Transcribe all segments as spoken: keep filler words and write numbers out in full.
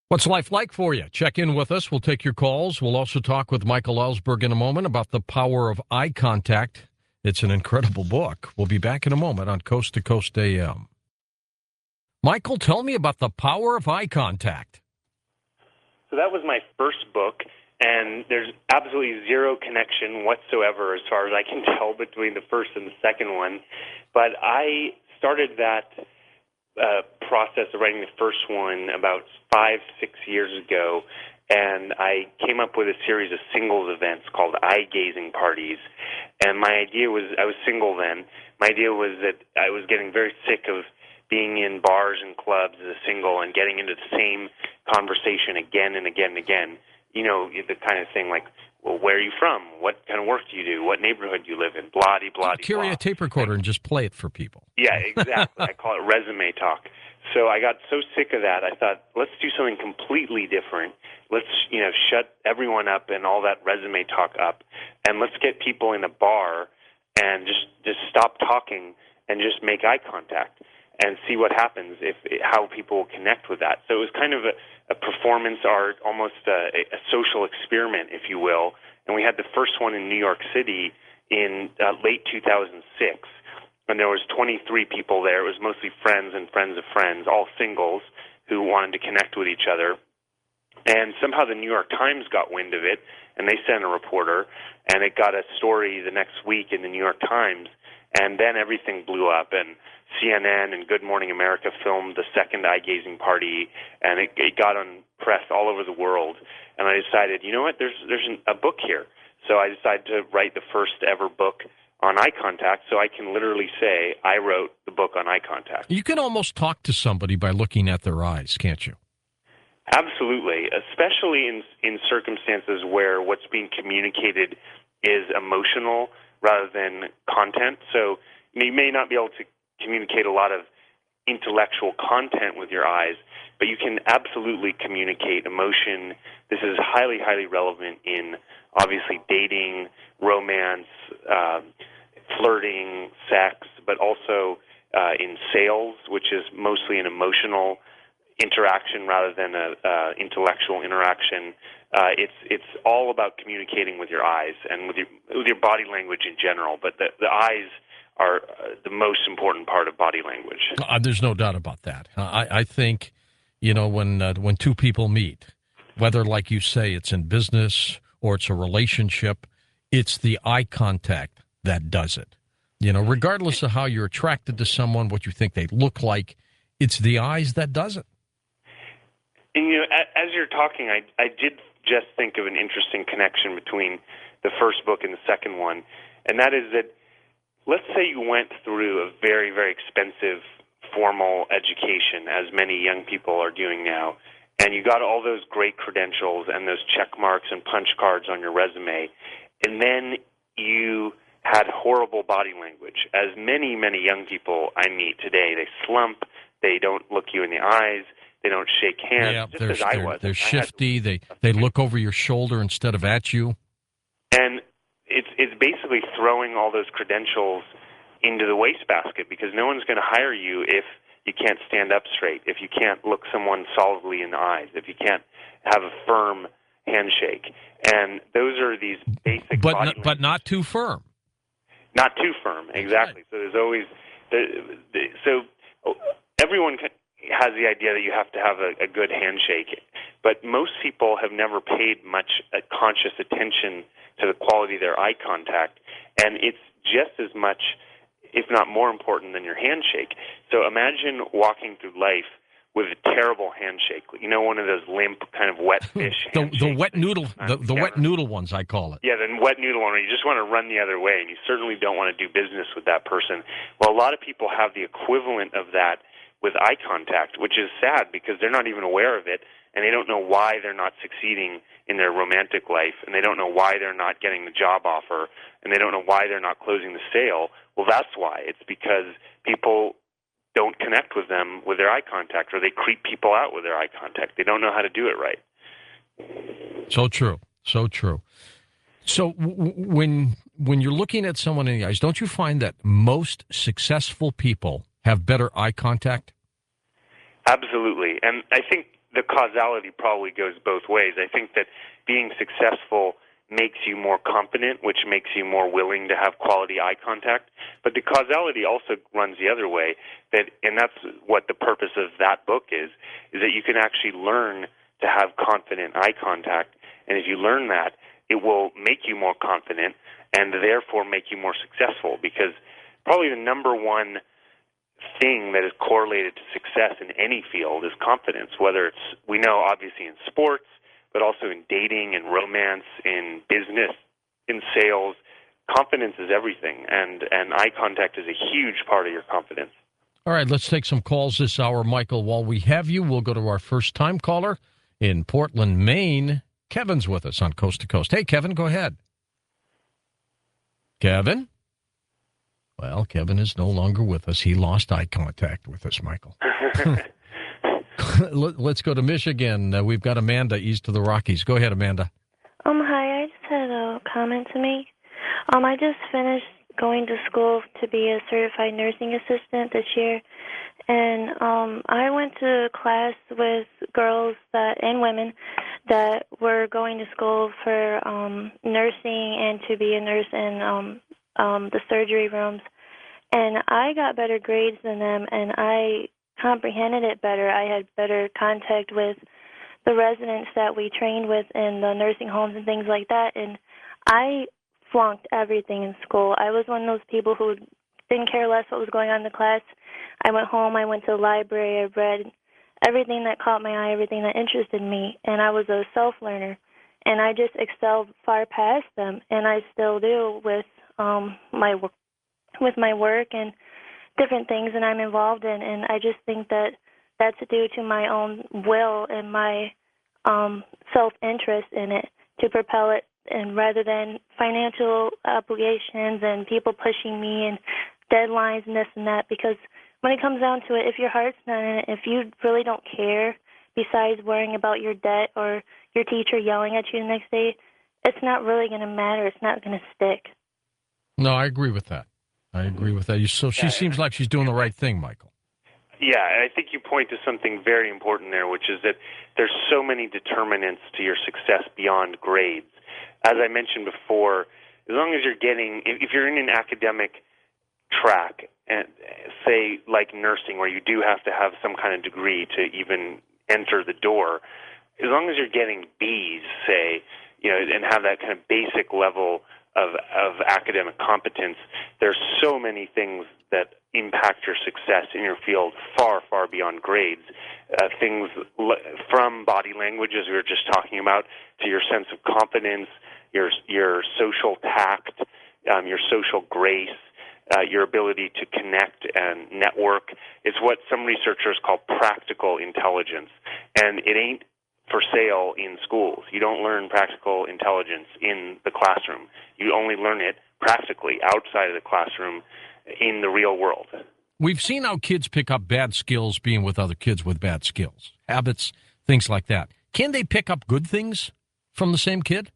What's life like for you? Check in with us. We'll take your calls. We'll also talk with Michael Ellsberg in a moment about the power of eye contact. It's an incredible book. We'll be back in a moment on Coast to Coast A M. Michael, tell me about the power of eye contact. So that was my first book, and there's absolutely zero connection whatsoever as far as I can tell between the first and the second one. But I started that uh, process of writing the first one about five, six years ago, and I came up with a series of singles events called eye-gazing parties. And my idea was, I was single then, my idea was that I was getting very sick of being in bars and clubs as a single and getting into the same conversation again and again and again. You know, the kind of thing like, well, where are you from? What kind of work do you do? What neighborhood do you live in? Blah-de, blah-de, Carry blah. a tape recorder and just play it for people. Yeah, exactly. I call it resume talk. So I got so sick of that, I thought, let's do something completely different. Let's, you know, shut everyone up and all that resume talk up, and let's get people in a bar and just, just stop talking and just make eye contact and see what happens, if how people connect with that. So it was kind of a, a performance art, almost a, a social experiment, if you will. And we had the first one in New York City in uh, late two thousand six. And there was twenty-three people there. It was mostly friends and friends of friends, all singles who wanted to connect with each other. And somehow the New York Times got wind of it, and they sent a reporter, and it got a story the next week in the New York Times. And then everything blew up, and C N N and Good Morning America filmed the second eye-gazing party, and it, it got on press all over the world. And I decided, you know what, there's there's an, a book here. So I decided to write the first ever book on eye contact, so I can literally say I wrote the book on eye contact. You can almost talk to somebody by looking at their eyes, can't you? Absolutely, especially in in circumstances where what's being communicated is emotional rather than content. So you may not be able to communicate a lot of intellectual content with your eyes, but you can absolutely communicate emotion. This is highly, highly relevant in, obviously, dating, romance, uh, flirting, sex, but also uh, in sales, which is mostly an emotional interaction rather than a uh, intellectual interaction. Uh, it's it's all about communicating with your eyes and with your with your body language in general, but the, the eyes are uh, the most important part of body language. Uh, there's no doubt about that. Uh, I, I think, you know, when uh, when two people meet, whether, like you say, it's in business or it's a relationship, it's the eye contact that does it. You know, regardless of how you're attracted to someone, what you think they look like, it's the eyes that does it. And, you know, as you're talking, I, I did just think of an interesting connection between the first book and the second one, and that is that let's say you went through a very, very expensive formal education, as many young people are doing now, and you got all those great credentials and those check marks and punch cards on your resume, and then you had horrible body language. As many, many young people I meet today, they slump, they don't look you in the eyes, they don't shake hands, yeah, just they're, as I they're, was. They're I shifty, had, they, they look over your shoulder instead of at you. And it's it's basically throwing all those credentials into the wastebasket, because no one's going to hire you if you can't stand up straight, if you can't look someone solidly in the eyes, if you can't have a firm handshake. And those are these basic but body n- but not too firm. Not too firm, exactly. Right. So there's always the, the, so everyone has the idea that you have to have a, a good handshake, but most people have never paid much uh, conscious attention to the quality of their eye contact, and it's just as much, if not more important, than your handshake. So imagine walking through life with a terrible handshake. You know, one of those limp, kind of wet fish the, handshakes. the wet noodle, the, the wet noodle ones, I call it. Yeah, the wet noodle one, where you just want to run the other way, and you certainly don't want to do business with that person. Well, a lot of people have the equivalent of that with eye contact, which is sad because they're not even aware of it, and they don't know why they're not succeeding in their romantic life, and they don't know why they're not getting the job offer, and they don't know why they're not closing the sale. Well, that's why. It's because people don't connect with them with their eye contact, or they creep people out with their eye contact. They don't know how to do it right. So true. So true. So w- when when you're looking at someone in the eyes, don't you find that most successful people have better eye contact? Absolutely. And I think the causality probably goes both ways. I think that being successful makes you more confident, which makes you more willing to have quality eye contact. But the causality also runs the other way, that, and that's what the purpose of that book is, is that you can actually learn to have confident eye contact. And if you learn that, it will make you more confident and therefore make you more successful, because probably the number one thing that is correlated to success in any field is confidence, whether it's, we know obviously in sports, but also in dating and romance, in business, in sales. Confidence is everything, and, and eye contact is a huge part of your confidence. All right, let's take some calls this hour, Michael. While we have you, we'll go to our first-time caller in Portland, Maine. Kevin's with us on Coast to Coast. Hey, Kevin, go ahead. Kevin? Well, Kevin is no longer with us. He lost eye contact with us, Michael. Let's go to Michigan. Uh, we've got Amanda east of the Rockies. Go ahead, Amanda. Um, hi. I just had a comment to make. Um, I just finished going to school to be a certified nursing assistant this year, and um, I went to class with girls that and women that were going to school for um, nursing and to be a nurse in um, um, the surgery rooms, and I got better grades than them, and I comprehended it better. I had better contact with the residents that we trained with in the nursing homes and things like that, and I flunked everything in school. I was one of those people who didn't care less what was going on in the class. I went home, I went to the library, I read everything that caught my eye, everything that interested me, and I was a self-learner, and I just excelled far past them, and I still do with um, my with my work and different things that I'm involved in, and I just think that that's due to my own will and my um, self-interest in it to propel it, and rather than financial obligations and people pushing me and deadlines and this and that, because when it comes down to it, if your heart's not in it, if you really don't care, besides worrying about your debt or your teacher yelling at you the next day, it's not really going to matter. It's not going to stick. No, I agree with that. I agree with that. So she seems like she's doing the right thing, Michael. Yeah, I think you point to something very important there, which is that there's so many determinants to your success beyond grades. As I mentioned before, as long as you're getting, if you're in an academic track, and say like nursing, where you do have to have some kind of degree to even enter the door, as long as you're getting B's, say, you know, and have that kind of basic level of of academic competence, there's so many things that impact your success in your field far, far beyond grades. Uh, things l- from body language, as we were just talking about, to your sense of confidence, your your social tact, um, your social grace, uh, your ability to connect and network. It's what some researchers call practical intelligence, and it ain't for sale in schools. You don't learn practical intelligence in the classroom. You only learn it practically outside of the classroom in the real world. We've seen how kids pick up bad skills being with other kids with bad skills, habits, things like that. Can they pick up good things from the same kid?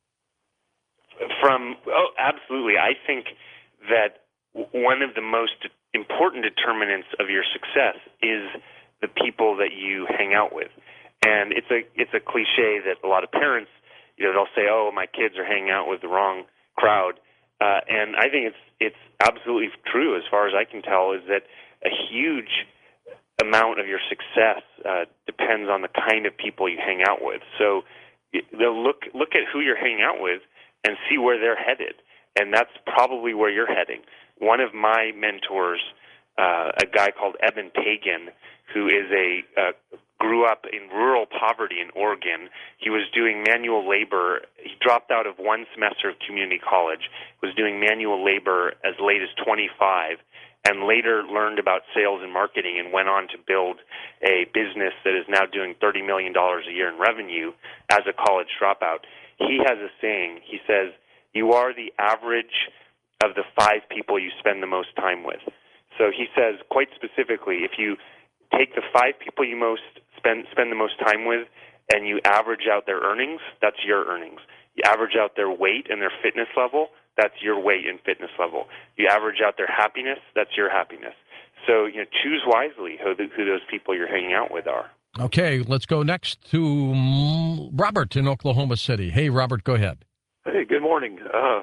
From, oh, absolutely. I think that one of the most important determinants of your success is the people that you hang out with. And it's a it's a cliche that a lot of parents, you know, they'll say, "Oh, my kids are hanging out with the wrong crowd," uh, and I think it's it's absolutely true. As far as I can tell, is that a huge amount of your success uh, depends on the kind of people you hang out with. So, they'll look look at who you're hanging out with and see where they're headed, and that's probably where you're heading. One of my mentors, uh, a guy called Eben Pagan, who is a uh, grew up in rural poverty in Oregon. He was doing manual labor. He dropped out of one semester of community college, was doing manual labor as late as twenty-five, and later learned about sales and marketing and went on to build a business that is now doing thirty million dollars a year in revenue as a college dropout. He has a saying. He says, "You are the average of the five people you spend the most time with." So he says, quite specifically, if you take the five people you most spend spend the most time with, and you average out their earnings, that's your earnings. You average out their weight and their fitness level, that's your weight and fitness level. You average out their happiness, that's your happiness. So, you know, choose wisely who, the, who those people you're hanging out with are. Okay, let's go next to mm, Robert in Oklahoma City. Hey, Robert, go ahead. Hey, good morning. Uh,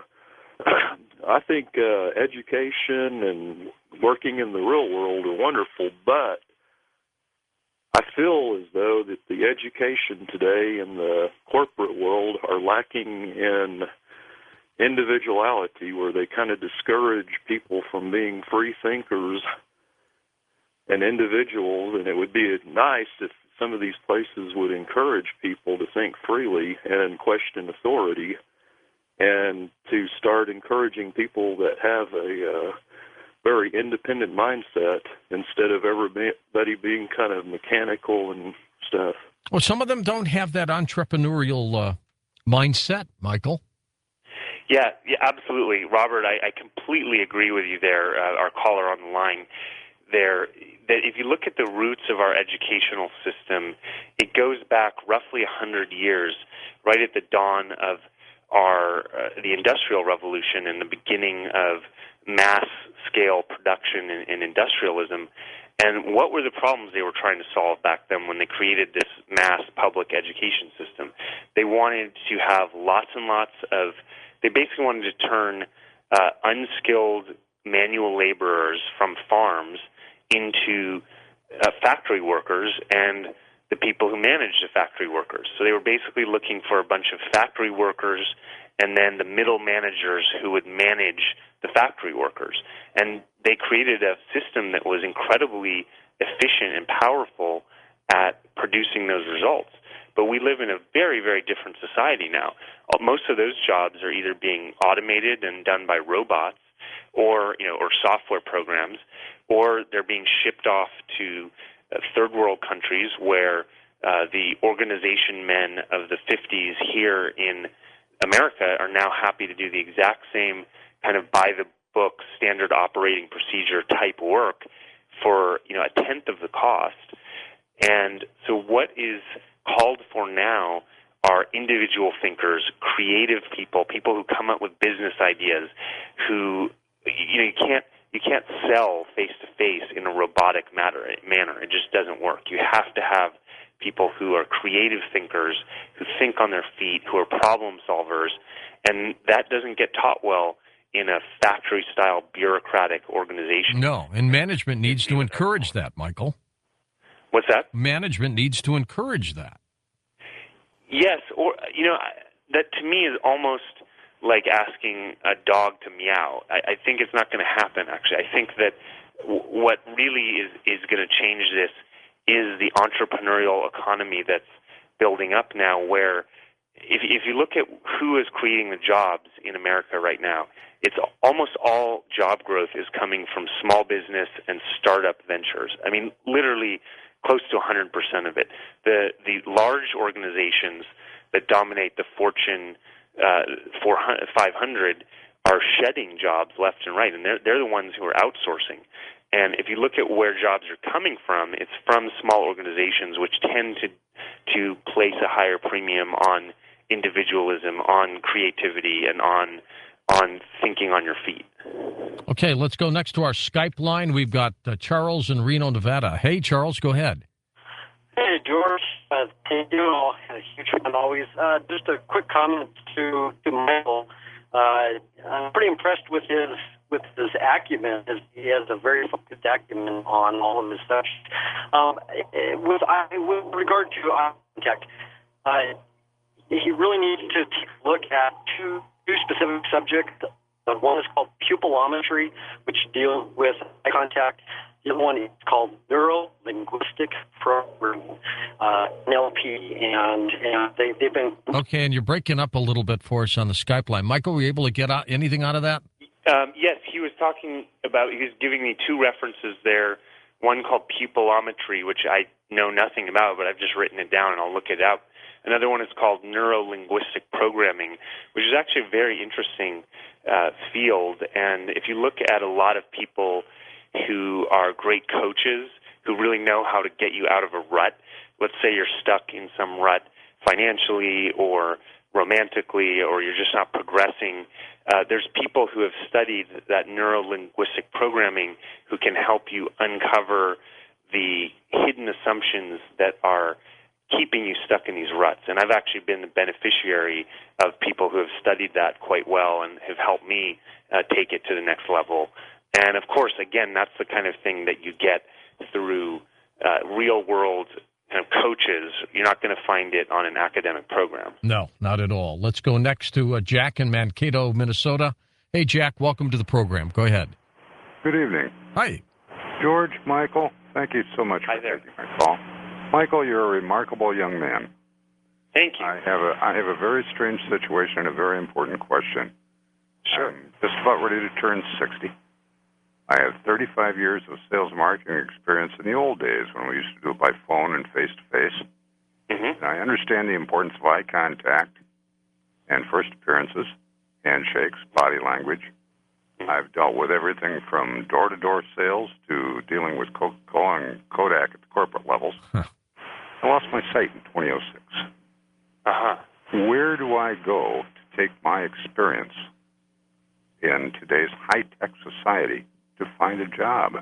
I think uh, education and working in the real world are wonderful, but I feel as though that the education today in the corporate world are lacking in individuality, where they kind of discourage people from being free thinkers and individuals, and it would be nice if some of these places would encourage people to think freely and question authority, and to start encouraging people that have a uh, very independent mindset instead of everybody being kind of mechanical and stuff. Well, some of them don't have that entrepreneurial uh, mindset, Michael. Yeah, yeah, absolutely. Robert, I, I completely agree with you there, uh, our caller on the line there, that if you look at the roots of our educational system, it goes back roughly one hundred years, right at the dawn of our uh, the Industrial Revolution and the beginning of mass-scale production and, and industrialism. And what were the problems they were trying to solve back then when they created this mass public education system? They wanted to have lots and lots of, they basically wanted to turn uh, unskilled manual laborers from farms into uh, factory workers and the people who managed the factory workers. So they were basically looking for a bunch of factory workers and then the middle managers who would manage the factory workers. And they created a system that was incredibly efficient and powerful at producing those results. But we live in a very, very different society now. Most of those jobs are either being automated and done by robots, or you know, or software programs, or they're being shipped off to uh, third world countries where uh, the organization men of the fifties here in America are now happy to do the exact same kind of by the book standard operating procedure type work for you know a tenth of the cost. And so what is called for now are individual thinkers, creative people, people who come up with business ideas, who you know you can't you can't sell face to face in a robotic matter, manner. It just doesn't work. You have to have people who are creative thinkers, who think on their feet, who are problem solvers, and that doesn't get taught well in a factory-style bureaucratic organization. No, and management needs to encourage that, Michael. What's that? Management needs to encourage that. Yes, or, you know, that to me is almost like asking a dog to meow. I, I think it's not going to happen, actually. I think that w- what really is, is going to change this is the entrepreneurial economy that's building up now, where if, if you look at who is creating the jobs in America right now, it's almost all job growth is coming from small business and startup ventures. I mean, literally close to one hundred percent of it. The the large organizations that dominate the Fortune uh, five hundred are shedding jobs left and right, and they're they're the ones who are outsourcing. And if you look at where jobs are coming from, it's from small organizations, which tend to to place a higher premium on individualism, on creativity, and on on thinking on your feet. Okay, let's go next to our Skype line. We've got uh, Charles in Reno, Nevada. Hey, Charles, go ahead. Hey, George. Uh, thank you. A huge fan always. Uh, just a quick comment to to Michael. Uh, I'm pretty impressed with his with his acumen. His, he has a very focused acumen on all of his stuff. Um, with, I, with regard to eye contact, uh, he really needs to take a look at two two specific subjects. The one is called pupillometry, which deals with eye contact. The other one is called neuro-linguistic programming, uh, N L P, and, and they, they've been... Okay, and you're breaking up a little bit for us on the Skype line. Michael, were you able to get out anything out of that? Um, yes, he was talking about, he was giving me two references there, one called pupillometry, which I know nothing about, but I've just written it down and I'll look it up. Another one is called neuro-linguistic programming, which is actually a very interesting uh, field. And if you look at a lot of people who are great coaches, who really know how to get you out of a rut, let's say you're stuck in some rut financially or romantically, or you're just not progressing, uh, there's people who have studied that neuro-linguistic programming who can help you uncover the hidden assumptions that are keeping you stuck in these ruts. And I've actually been the beneficiary of people who have studied that quite well and have helped me uh, take it to the next level. And of course, again, that's the kind of thing that you get through uh, real-world kind of coaches. You're not going to find it on an academic program. No, not at all. Let's go next to uh, Jack in Mankato, Minnesota. Hey, Jack, welcome to the program. Go ahead. Good evening. Hi. George, Michael, thank you so much Hi for there. taking my call. Michael, you're a remarkable young man. Thank you. I have a I have a very strange situation and a very important question. Sure. I'm just about ready to turn sixty. I have thirty-five years of sales marketing experience in the old days when we used to do it by phone and face-to-face. Mm-hmm. And I understand the importance of eye contact and first appearances, handshakes, body language. I've dealt with everything from door-to-door sales to dealing with Coca-Cola and Kodak at the corporate levels. Huh. I lost my sight in twenty oh six. Uh-huh. Where do I go to take my experience in today's high-tech society to find a job?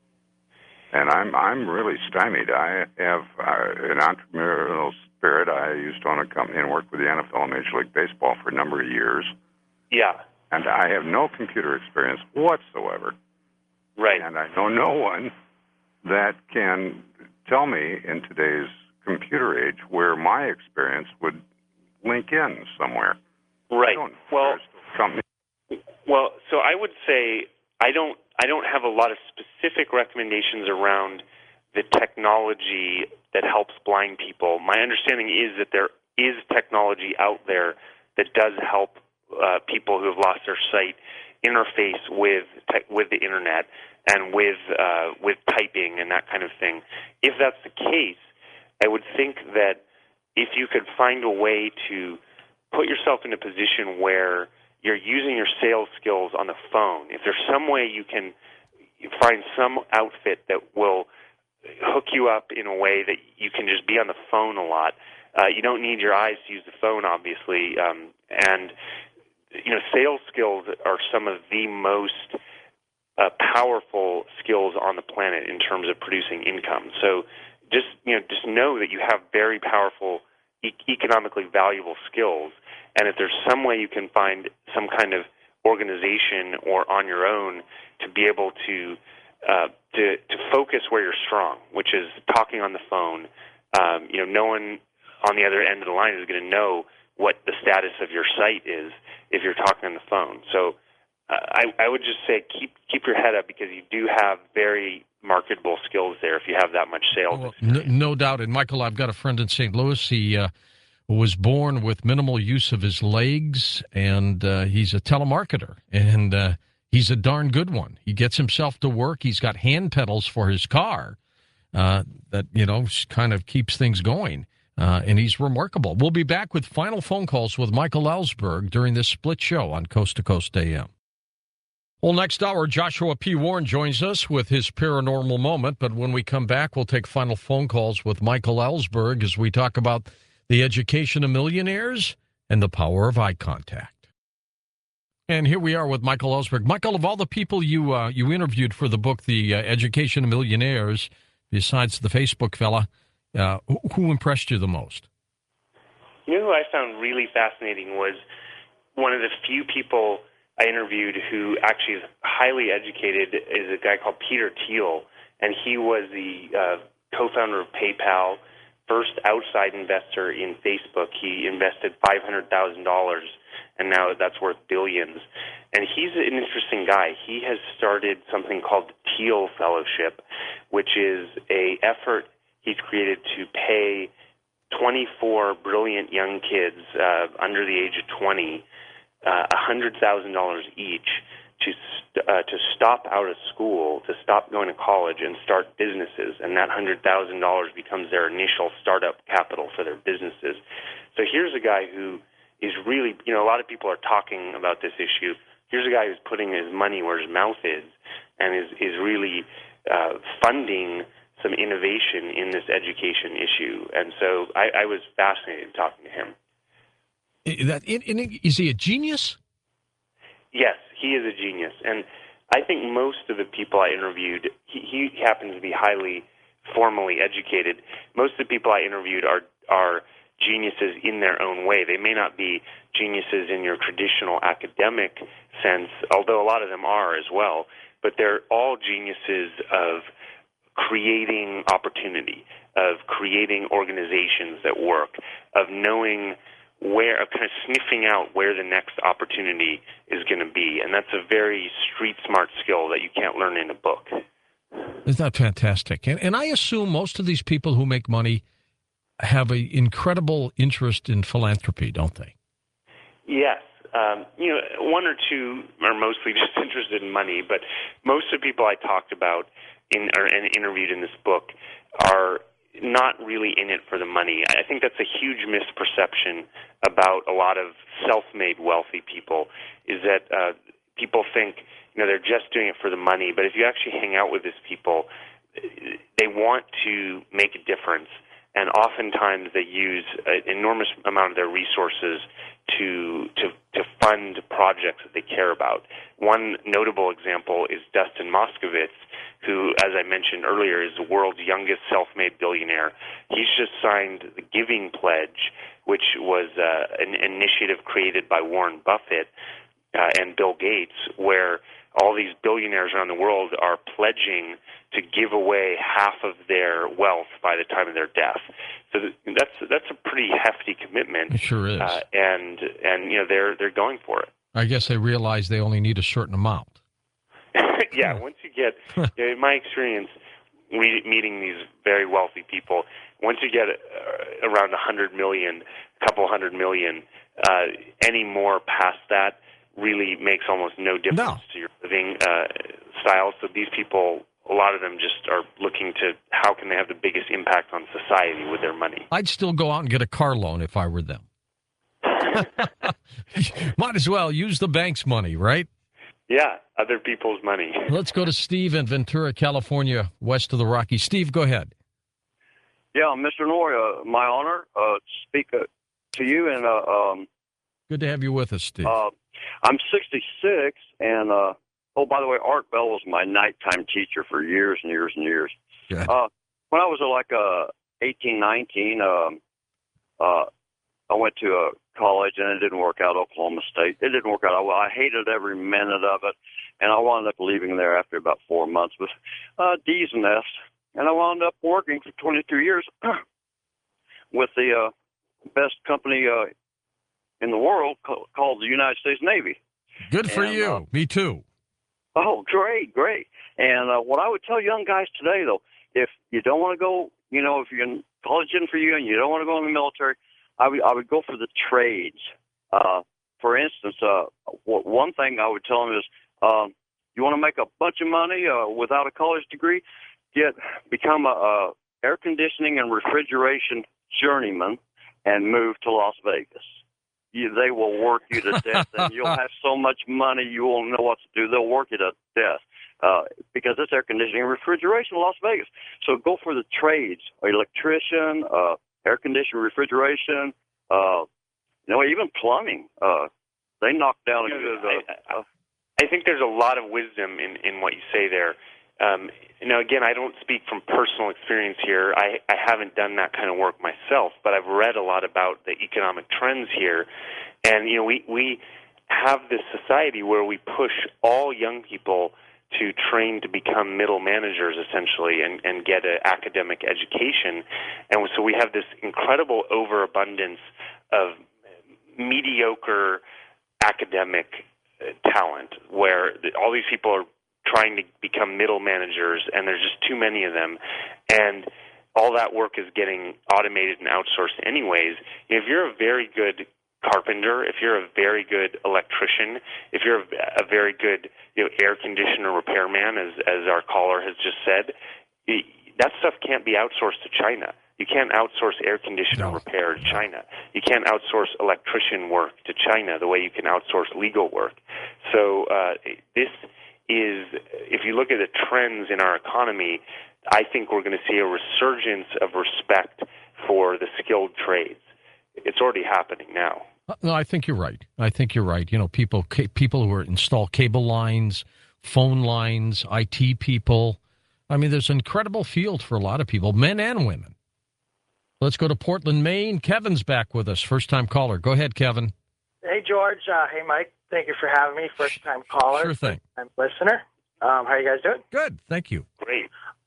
And I'm I'm really stymied. I have uh, an entrepreneurial spirit. I used to own a company and work with the N F L and Major League Baseball for a number of years. Yeah. And I have no computer experience whatsoever. Right. And I know no one that can tell me in today's computer age where my experience would link in somewhere. Right. I don't know Well, if there's company. well, so I would say I don't I don't have a lot of specific recommendations around the technology that helps blind people. My understanding is that there is technology out there that does help uh, people who have lost their sight interface with tech, with the internet and with uh, with typing and that kind of thing. If that's the case, I would think that if you could find a way to put yourself in a position where you're using your sales skills on the phone, if there's some way you can find some outfit that will hook you up in a way that you can just be on the phone a lot. Uh, you don't need your eyes to use the phone, obviously, um, and you know, sales skills are some of the most uh, powerful skills on the planet in terms of producing income. So, just you know, just know that you have very powerful, e- economically valuable skills, and if there's some way you can find some kind of organization or on your own to be able to uh, to to focus where you're strong, which is talking on the phone. Um, you know, no one on the other end of the line is going to know what the status of your site is if you're talking on the phone. So uh, I, I would just say keep keep your head up because you do have very marketable skills there if you have that much sales. Well, no, no doubt. And Michael, I've got a friend in Saint Louis. He uh, was born with minimal use of his legs, and uh, he's a telemarketer, and uh, he's a darn good one. He gets himself to work. He's got hand pedals for his car uh, that, you know, kind of keeps things going. Uh, and he's remarkable. We'll be back with final phone calls with Michael Ellsberg during this split show on Coast to Coast A M. Well, next hour, Joshua P. Warren joins us with his paranormal moment. But when we come back, we'll take final phone calls with Michael Ellsberg as we talk about the education of millionaires and the power of eye contact. And here we are with Michael Ellsberg. Michael, of all the people you uh, you interviewed for the book, The uh, Education of Millionaires, besides the Facebook fella, Uh, who impressed you the most? You know who I found really fascinating was one of the few people I interviewed who actually is highly educated is a guy called Peter Thiel, and he was the uh, co-founder of PayPal, first outside investor in Facebook. He invested five hundred thousand dollars, and now that's worth billions. And he's an interesting guy. He has started something called the Thiel Fellowship, which is a effort he's created to pay twenty-four brilliant young kids uh, under the age of twenty uh, one hundred thousand dollars each to st- uh, to stop out of school, to stop going to college and start businesses. And that one hundred thousand dollars becomes their initial startup capital for their businesses. So here's a guy who is really, you know, a lot of people are talking about this issue. Here's a guy who's putting his money where his mouth is and is, is really uh, funding some innovation in this education issue. And so I, I was fascinated talking to him. That, is he a genius? Yes, he is a genius. And I think most of the people I interviewed, he, he happens to be highly formally educated. Most of the people I interviewed are are geniuses in their own way. They may not be geniuses in your traditional academic sense, although a lot of them are as well, but they're all geniuses of creating opportunity, of creating organizations that work, of knowing where, of kind of sniffing out where the next opportunity is going to be. And that's a very street smart skill that you can't learn in a book. Isn't that fantastic? And, and I assume most of these people who make money have an incredible interest in philanthropy, don't they? Yes. Um, you know, one or two are mostly just interested in money, but most of the people I talked about in or and interviewed in this book are not really in it for the money. I think that's a huge misperception about a lot of self-made wealthy people, is that uh, people think, you know, they're just doing it for the money. But if you actually hang out with these people, they want to make a difference. And oftentimes they use an enormous amount of their resources to to to fund projects that they care about. One notable example is Dustin Moskovitz, who, as I mentioned earlier, is the world's youngest self-made billionaire. He's just signed the Giving Pledge, which was uh, an initiative created by Warren Buffett uh, and Bill Gates, where all these billionaires around the world are pledging to give away half of their wealth by the time of their death. So that's that's a pretty hefty commitment. It sure is. Uh, and and you know they're they're going for it. I guess they realize they only need a certain amount. Yeah, once you get, you know, in my experience, we, meeting these very wealthy people, once you get uh, around a hundred million, a couple hundred million, uh, any more past that really makes almost no difference No. to your living uh, style. So these people, a lot of them just are looking to how can they have the biggest impact on society with their money. I'd still go out and get a car loan if I were them. Might as well use the bank's money, right? Yeah, other people's money. Let's go to Steve in Ventura, California, west of the Rockies. Steve, go ahead. Yeah, Mister Noy, uh, my honor uh, to speak uh, to you. And uh, um, Good to have you with us, Steve. uh, I'm sixty-six, and uh, oh, by the way, Art Bell was my nighttime teacher for years and years and years. Yeah. Uh, when I was uh, like uh, eighteen, nineteen, um, uh, I went to a college, and it didn't work out, Oklahoma State. It didn't work out. I, I hated every minute of it, and I wound up leaving there after about four months with uh, D's and F's. And I wound up working for twenty-two years with the uh, best company uh, in the world co- called the United States Navy. Good for and, you. uh, Me too. Oh, great, great. And uh, what I would tell young guys today, though, if you don't want to go, you know, if you're in college in for you and you don't want to go in the military, I would, I would go for the trades. Uh, for instance, uh, w- one thing I would tell them is, um, you want to make a bunch of money uh, without a college degree, get become a, a air conditioning and refrigeration journeyman and move to Las Vegas. You, they will work you to death, and you'll have so much money you won't know what to do. They'll work you to death uh, because it's air conditioning and refrigeration in Las Vegas. So go for the trades: electrician, uh, air conditioning, refrigeration, uh, you know, even plumbing. Uh, they knock down a You know, good. I, Uh, I think there's a lot of wisdom in, in what you say there. Um, now, again, I don't speak from personal experience here. I, I haven't done that kind of work myself, but I've read a lot about the economic trends here. And, you know, we, we have this society where we push all young people to train to become middle managers, essentially, and, and get an academic education. And so we have this incredible overabundance of mediocre academic talent where all these people are trying to become middle managers, and there's just too many of them. And all that work is getting automated and outsourced anyways. If you're a very good carpenter, if you're a very good electrician, if you're a, a very good you know, air conditioner repairman, as, as our caller has just said, that stuff can't be outsourced to China. You can't outsource air conditioner No. repair to China. You can't outsource electrician work to China the way you can outsource legal work. So uh, this is, if you look at the trends in our economy, I think we're going to see a resurgence of respect for the skilled trades. It's already happening now. No, I think you're right. I think you're right. You know, people ca- people who are install cable lines, phone lines, I T people, I mean, there's an incredible field for a lot of people, men and women. Let's go to Portland, Maine. Kevin's back with us, first-time caller. Go ahead, Kevin. Hey, George. Uh, hey, Mike. Thank you for having me. First-time caller. Sure thing. First-time listener. Um, how are you guys doing? Good, thank you. Great.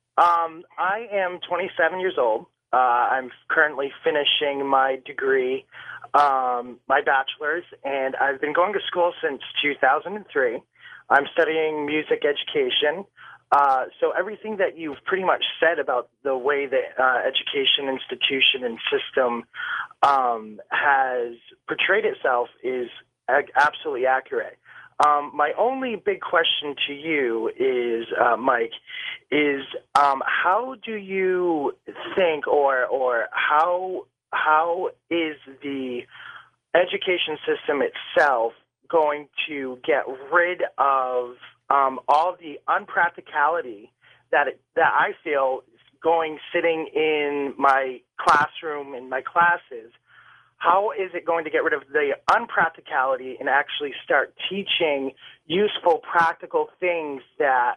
Um, I am twenty-seven years old. Uh, I'm currently finishing my degree, um, my bachelor's, and I've been going to school since two thousand three. I'm studying music education. Uh, so everything that you've pretty much said about the way the uh, education institution and system um, has portrayed itself is ag- absolutely accurate. Um, my only big question to you is, uh, Mike, is um, how do you think, or or how how is the education system itself going to get rid of um, all the unpracticality that it, that I feel going sitting in my classroom in my classes? How is it going to get rid of the unpracticality and actually start teaching useful, practical things that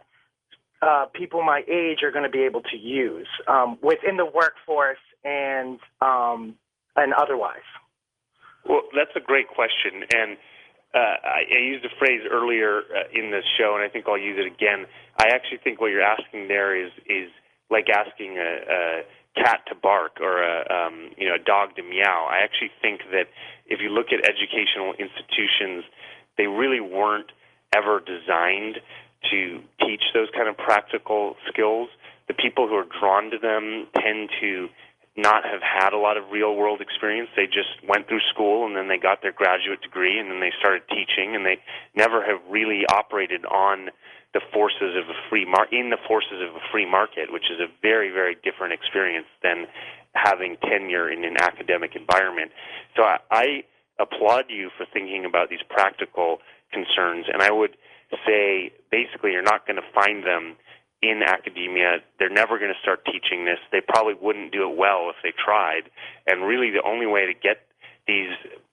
uh, people my age are going to be able to use um, within the workforce and um, and otherwise? Well, that's a great question, and uh, I, I used a phrase earlier uh, in this show, and I think I'll use it again. I actually think what you're asking there is is like asking a, a cat to bark or a um, you know a dog to meow. I actually think that if you look at educational institutions, they really weren't ever designed to teach those kind of practical skills. The people who are drawn to them tend to not have had a lot of real-world experience. They just went through school, and then they got their graduate degree, and then they started teaching, and they never have really operated on the forces of a free mar- in the forces of a free market, which is a very, very different experience than having tenure in an academic environment. So I, I applaud you for thinking about these practical concerns, and I would say basically you're not going to find them in academia. They're never going to start teaching this. They probably wouldn't do it well if they tried. And really the only way to get these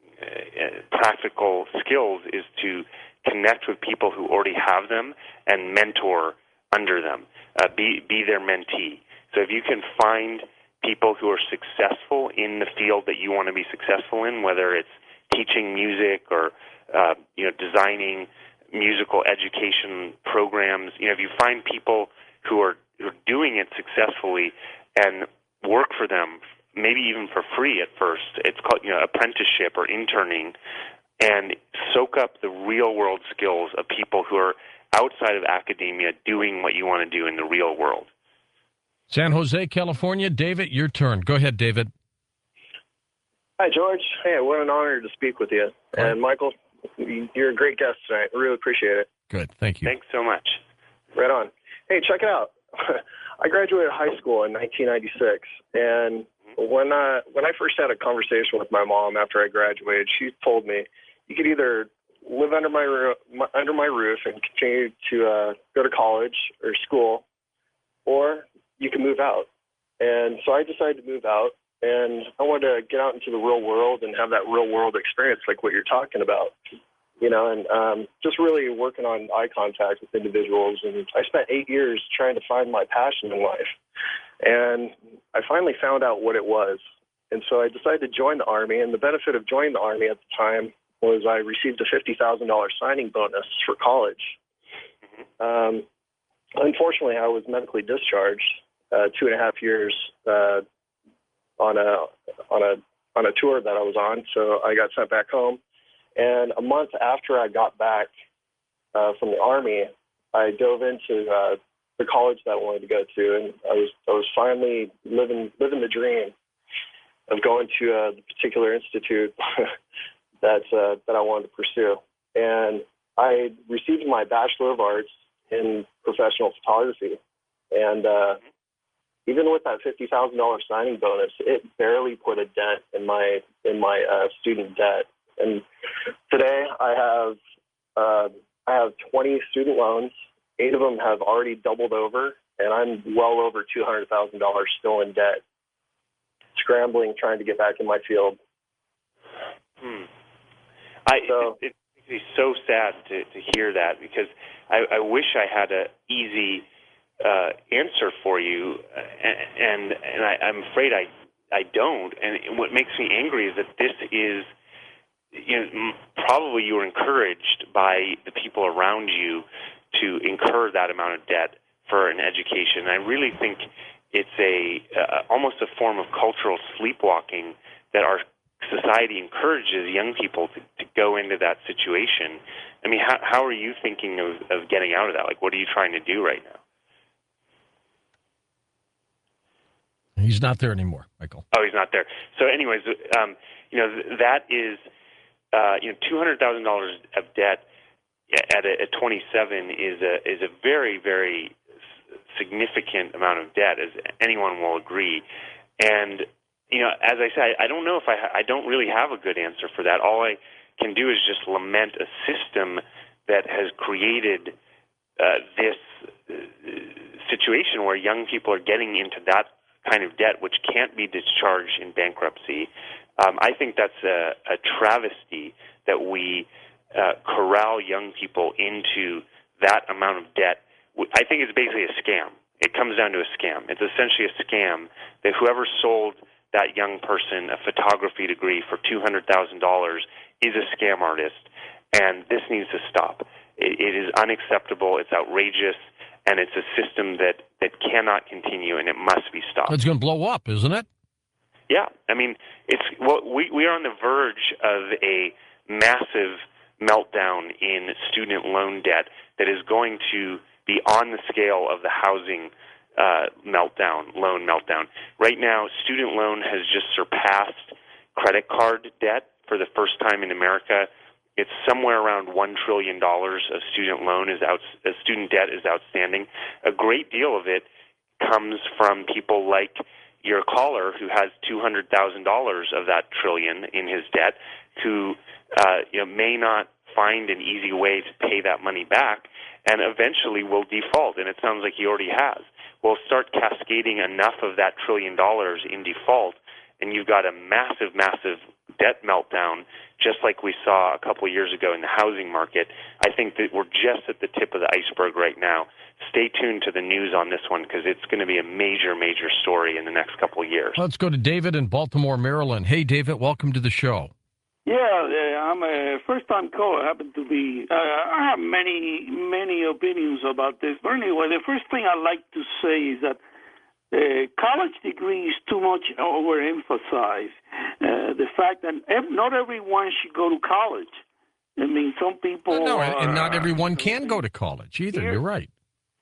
uh, practical skills is to connect with people who already have them and mentor under them, uh, be, be their mentee. So if you can find people who are successful in the field that you want to be successful in, whether it's teaching music or uh, you know designing musical education programs, you know, if you find people who are, who are doing it successfully and work for them, maybe even for free at first, it's called, you know, apprenticeship or interning, and soak up the real-world skills of people who are outside of academia doing what you want to do in the real world. San Jose, California. David, your turn. Go ahead, David. Hi, George. Hey, what an honor to speak with you. Hi. And Michael, you're a great guest tonight. I really appreciate it. Good. Thank you. Thanks so much. Right on. Hey, check it out. I graduated high school in nineteen ninety-six, and when I, when I first had a conversation with my mom after I graduated, she told me you could either live under my, roo- my under my roof and continue to uh, go to college or school, or you can move out. And so I decided to move out, and I wanted to get out into the real world and have that real world experience like what you're talking about, you know, and um, just really working on eye contact with individuals. And I spent eight years trying to find my passion in life, and I finally found out what it was. And so I decided to join the Army, and the benefit of joining the Army at the time was I received a fifty thousand dollars signing bonus for college. Um, unfortunately, I was medically discharged uh, two and a half years uh, on a on a on a tour that I was on. So I got sent back home, and a month after I got back uh, from the Army, I dove into uh, the college that I wanted to go to, and I was I was finally living living the dream of going to uh, the particular institute that uh, that I wanted to pursue. And I received my Bachelor of Arts in professional photography, and uh, even with that fifty thousand dollars signing bonus, it barely put a dent in my in my uh, student debt. And today I have uh, I have twenty student loans. Eight of them have already doubled over, and I'm well over two hundred thousand dollars still in debt, scrambling trying to get back in my field. Hmm. I, So- it, it makes me so sad to, to hear that, because I, I wish I had a easy uh, answer for you, and and, and I, I'm afraid I I don't. And what makes me angry is that this is, you know, probably you were encouraged by the people around you to incur that amount of debt for an education. I really think it's a uh, almost a form of cultural sleepwalking that our society encourages young people to, to go into that situation. I mean, how, how are you thinking of, of getting out of that? Like, what are you trying to do right now? He's not there anymore, Michael. Oh, he's not there. So anyways, um, you know, that is, uh, you know, two hundred thousand dollars of debt at, a, at twenty-seven is a, is a very, very significant amount of debt, as anyone will agree. And, you know, as I said, I don't know if I, ha- I don't really have a good answer for that. All I can do is just lament a system that has created uh, this uh, situation where young people are getting into that kind of debt which can't be discharged in bankruptcy. Um, I think that's a, a travesty that we uh, corral young people into that amount of debt. I think it's basically a scam. It comes down to a scam. It's essentially a scam that whoever sold that young person a photography degree for two hundred thousand dollars is a scam artist, and this needs to stop. It, it is unacceptable. It's outrageous. And it's a system that, that cannot continue, and it must be stopped. It's going to blow up, isn't it? Yeah, I mean, it's well, we we are on the verge of a massive meltdown in student loan debt that is going to be on the scale of the housing uh, meltdown, loan meltdown. Right now, student loan has just surpassed credit card debt for the first time in America. It's somewhere around one trillion dollars of student loan is out, uh, student debt is outstanding. A great deal of it comes from people like your caller who has two hundred thousand dollars of that trillion in his debt, who uh, you know, may not find an easy way to pay that money back, and eventually will default. And it sounds like he already has. We'll start cascading enough of that trillion dollars in default, and you've got a massive, massive debt meltdown, just like we saw a couple of years ago in the housing market. I think that we're just at the tip of the iceberg right now. Stay tuned to the news on this one, because it's going to be a major, major story in the next couple of years. Let's go to David in Baltimore, Maryland. Hey, David, welcome to the show. Yeah, uh, I'm a first-time caller. I happen to be. Uh, I have many, many opinions about this. But anyway, the first thing I'd like to say is that Uh, college degree is too much overemphasized. Uh, the fact that ev- not everyone should go to college. I mean, some people. No, are, and not everyone can go to college either. Here, You're right.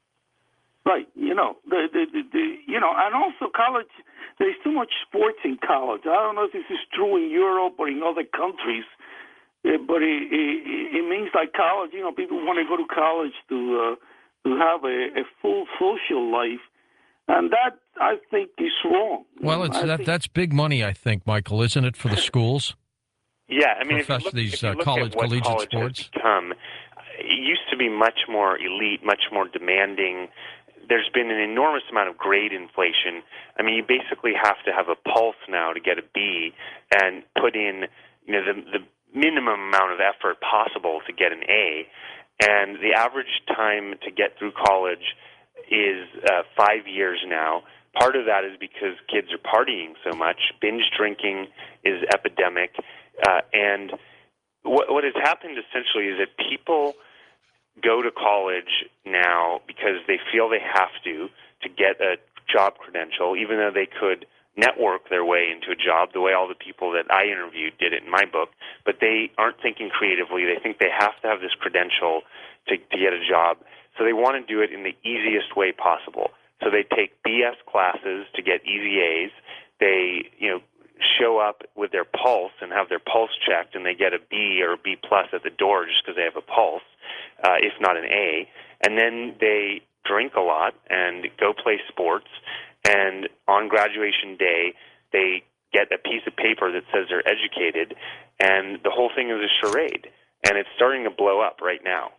Right. You know, the, the, the, the you know, and also college. There's too much sports in college. I don't know if this is true in Europe or in other countries, uh, but it, it, it means like college. You know, people want to go to college to uh, to have a, a full social life. And that, I think, is wrong. Well, it's I that think, that's big money, I think, Michael, isn't it, for the schools? Yeah, I mean, if you Profess look, these if you uh, look college at what collegiate college sports. has become, it used to be much more elite, much more demanding. There's been an enormous amount of grade inflation. I mean, you basically have to have a pulse now to get a B, and put in, you know, the the minimum amount of effort possible to get an A. And the average time to get through college is uh, five years now. Part of that is because kids are partying so much. Binge drinking is epidemic. Uh, and what, what has happened essentially is that people go to college now because they feel they have to, to get a job credential, even though they could network their way into a job the way all the people that I interviewed did it in my book. But they aren't thinking creatively. They think they have to have this credential to, to get a job. So they want to do it in the easiest way possible. So they take B S classes to get easy A's. They, you know, show up with their pulse and have their pulse checked, and they get a B or a B plus at the door just because they have a pulse, uh, if not an A. And then they drink a lot and go play sports. And on graduation day, they get a piece of paper that says they're educated, and the whole thing is a charade. And it's starting to blow up right now.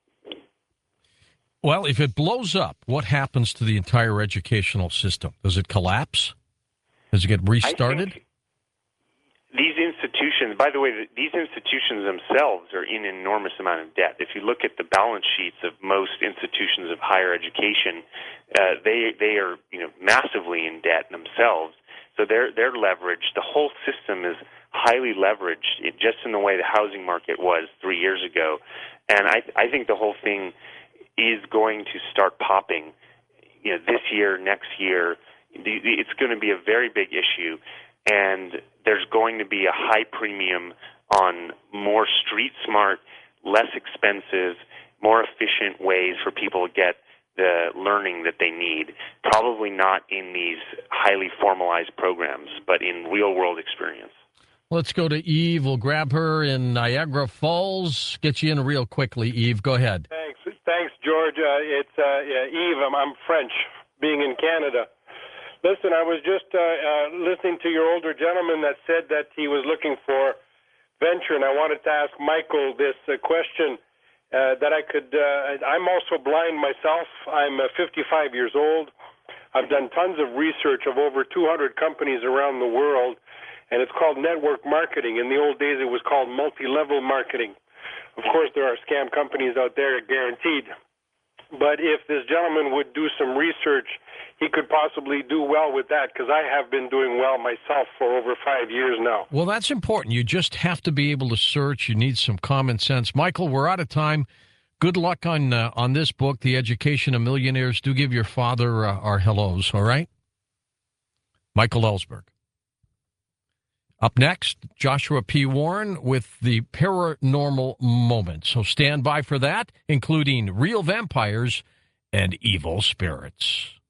Well, if it blows up, what happens to the entire educational system? Does it collapse? Does it get restarted? I think these institutions, by the way, these institutions themselves are in an enormous amount of debt. If you look at the balance sheets of most institutions of higher education, uh, they they are you know massively in debt themselves. So they're they're leveraged. The whole system is highly leveraged, it, just in the way the housing market was three years ago. And I I think the whole thing is going to start popping, you know, this year, next year. It's going to be a very big issue, and there's going to be a high premium on more street smart, less expensive, more efficient ways for people to get the learning that they need. Probably not in these highly formalized programs, but in real world experience. Let's go to Eve. We'll grab her in Niagara Falls. Get you in real quickly, Eve. Go ahead. Thanks, thanks, George. Uh, it's uh, yeah, Eve. I'm, I'm French, being in Canada. Listen, I was just uh, uh, listening to your older gentleman that said that he was looking for venture, and I wanted to ask Michael this uh, question uh, that I could. Uh, I'm also blind myself. I'm uh, fifty-five years old. I've done tons of research of over two hundred companies around the world, and it's called network marketing. In the old days, it was called multi-level marketing. Of course, there are scam companies out there, guaranteed. But if this gentleman would do some research, he could possibly do well with that, because I have been doing well myself for over five years now. Well, that's important. You just have to be able to search. You need some common sense. Michael, we're out of time. Good luck on uh, on this book, The Education of Millionaires. Do give your father uh, our hellos, all right? Michael Ellsberg. Up next, Joshua P. Warren with the Paranormal Moment. So stand by for that, including real vampires and evil spirits.